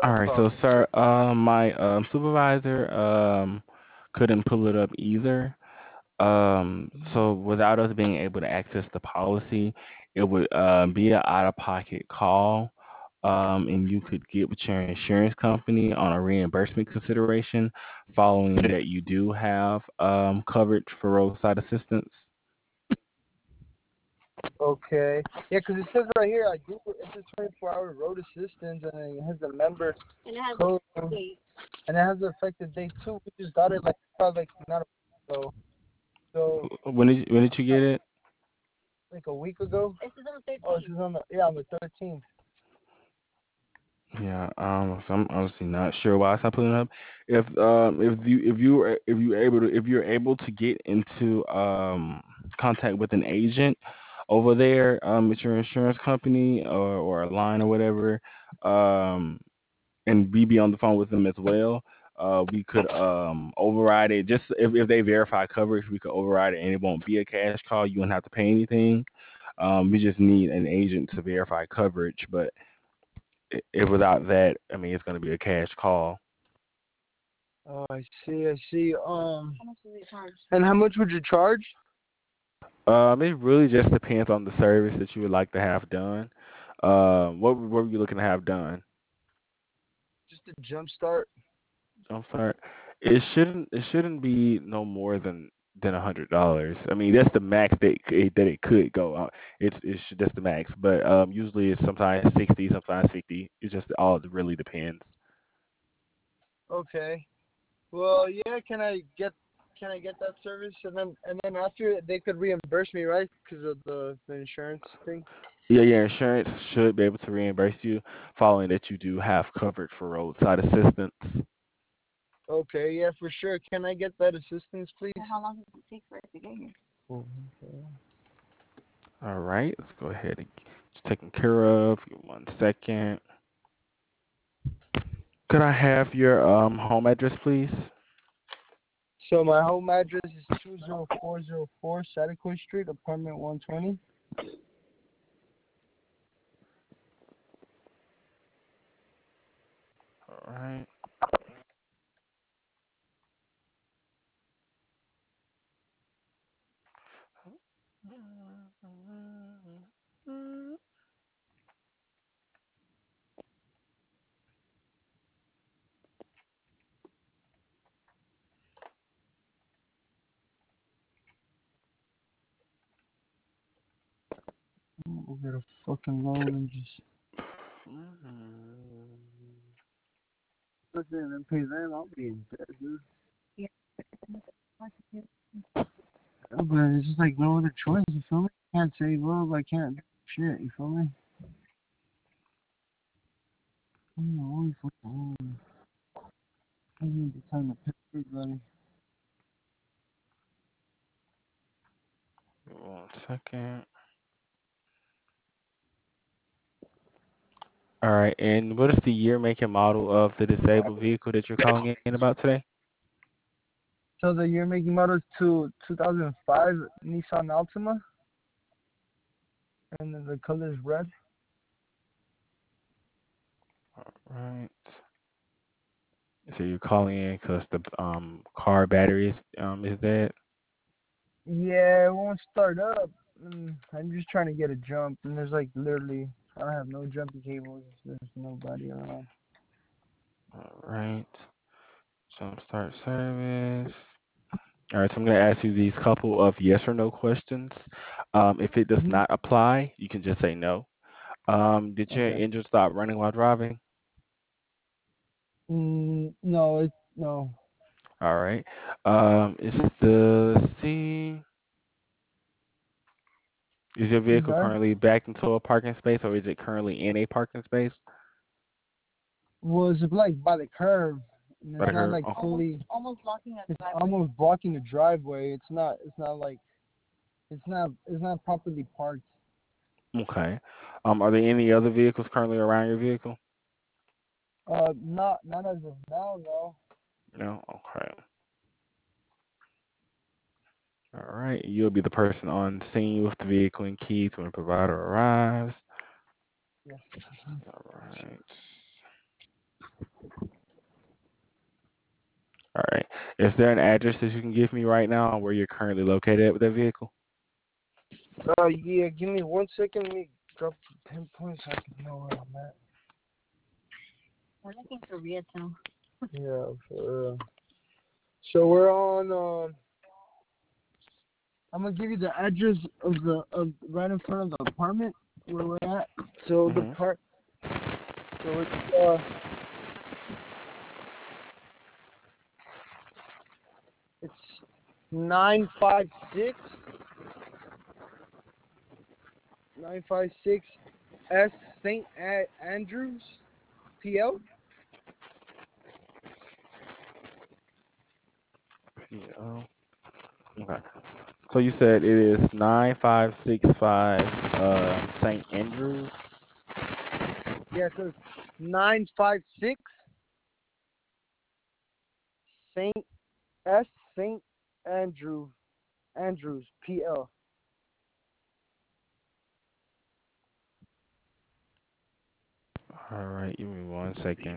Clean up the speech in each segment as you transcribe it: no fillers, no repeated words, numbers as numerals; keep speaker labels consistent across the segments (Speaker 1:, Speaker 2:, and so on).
Speaker 1: All right, so sir, my supervisor couldn't pull it up either. So without us being able to access the policy, it would be an out-of-pocket call, and you could get with your insurance company on a reimbursement consideration, following that you do have coverage for roadside assistance.
Speaker 2: Okay. Yeah, 'cause it says right here, I Google, it says 24-hour road assistance, and it has a member
Speaker 3: And it has
Speaker 2: code,
Speaker 3: a date.
Speaker 2: and it has the effective date too. We just got it like probably like not a week ago, so
Speaker 1: When did you get it?
Speaker 2: like a week ago.
Speaker 3: It says on the
Speaker 2: Oh,
Speaker 3: 13th.
Speaker 2: this is on the 13th.
Speaker 1: Yeah, so I'm honestly not sure why it's not pulling up. If you're able to get into contact with an agent over there at your insurance company or a line or whatever, um and we be on the phone with them as well, we could override it. Just if they verify coverage, we could override it, and it won't be a cash call. You won't have to pay anything. We just need an agent to verify coverage, but if without that, I mean, it's going to be a cash call.
Speaker 2: Oh, I see. I see.
Speaker 3: How much does it charge?
Speaker 2: And how much would you charge?
Speaker 1: It really just depends on the service that you would like to have done. What were you looking to have done?
Speaker 2: Just a jump start.
Speaker 1: I'm sorry. It shouldn't be no more than $100. I mean, that's the max that it could go. That's the max, but usually it's sometimes 60, sometimes 50. It just all really depends.
Speaker 2: Okay. Well, yeah. Can I get that service, and then after they could reimburse me, right? Because of the insurance thing.
Speaker 1: Yeah, your insurance should be able to reimburse you, following that you do have coverage for roadside assistance.
Speaker 2: Okay. Yeah, for sure. Can I get that assistance, please?
Speaker 3: And how long does it take for it to get here?
Speaker 2: Oh, okay.
Speaker 1: All right, let's go ahead and it's taken care of. Give me 1 second. Could I have your home address, please?
Speaker 2: So my home address is 20404 Saticoy Street, apartment 120.
Speaker 1: All right.
Speaker 2: We'll get a fucking loan and just listen and pay them. I'll be in debt, dude.
Speaker 3: Yeah.
Speaker 2: But it's just like no other choice. You feel me? I can't save up. I can't do shit. You feel me? I'm the only fucking home. I need the time to pick everybody.
Speaker 1: 1 second. All right, and what is the year, make, and model of the disabled vehicle that you're calling in about today?
Speaker 2: So the year making model is to 2005 Nissan Altima, and then the color is red.
Speaker 1: All right. So you're calling in because the car battery is dead.
Speaker 2: Yeah, it won't start up. I'm just trying to get a jump, and there's like literally, I don't have no jumping cables. There's nobody around.
Speaker 1: All right. Jump start service. All right, so I'm going to ask you these couple of yes or no questions. If it does
Speaker 2: Hmm.
Speaker 1: not apply, you can just say no. Did your
Speaker 2: Okay.
Speaker 1: engine stop running while driving?
Speaker 2: No, it's no.
Speaker 1: All right. Is the let's see. Is your
Speaker 2: I'm
Speaker 1: vehicle
Speaker 2: sorry.
Speaker 1: currently backed into a parking space, or is it currently in a parking space?
Speaker 2: Well, it's like by the curve, and
Speaker 1: By
Speaker 2: it's
Speaker 1: the
Speaker 2: not
Speaker 1: curb.
Speaker 2: like
Speaker 1: Oh,
Speaker 2: fully.
Speaker 3: Almost blocking the
Speaker 2: It's
Speaker 3: driveway.
Speaker 2: almost blocking the driveway. It's not. It's not like. It's not. It's not properly parked.
Speaker 1: okay. Are there any other vehicles currently around your vehicle?
Speaker 2: Not as of now. No.
Speaker 1: No. Okay. All right. You'll be the person on scene with the vehicle and keys when the provider arrives.
Speaker 2: Yes.
Speaker 1: All right. Is there an address that you can give me right now where you're currently located at with that vehicle?
Speaker 2: Yeah, give me 1 second. Let me drop the pinpoint so I can know where I'm at.
Speaker 3: We're looking for Rieto.
Speaker 2: Yeah, for real. So we're on. I'm gonna give you the address of right in front of the apartment where we're at. So the
Speaker 1: Hmm.
Speaker 2: part. So it's 956 956 S St. Andrews PL.
Speaker 1: Yeah. Okay. So you said it is 9565 St. Andrews.
Speaker 2: Yeah, so it's 956 St. S St. Andrews PL.
Speaker 1: All right, give me 1 second.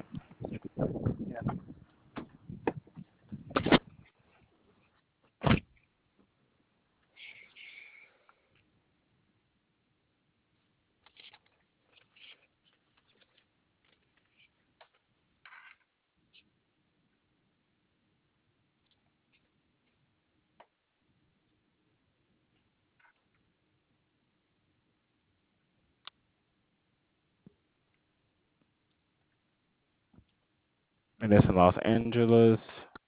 Speaker 1: And that's in Los Angeles.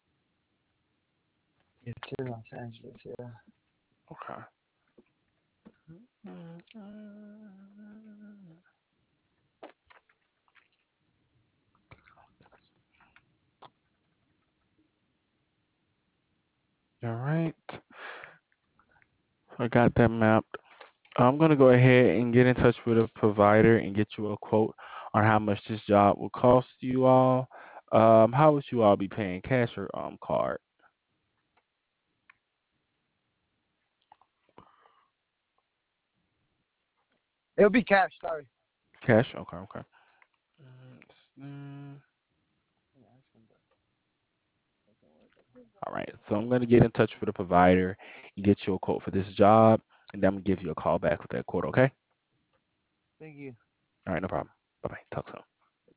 Speaker 2: It's in Los Angeles, yeah.
Speaker 1: Okay. All right. I got that mapped. I'm going to go ahead and get in touch with a provider and get you a quote on how much this job will cost you all. How would you all be paying, cash or card?
Speaker 2: It'll be cash, sorry.
Speaker 1: Cash? Okay, okay. Mm, All right. So I'm going to get in touch with a provider and get you a quote for this job, and then I'm going to give you a call back with that quote, okay?
Speaker 2: Thank you.
Speaker 1: All right, no problem. Bye-bye. Talk soon.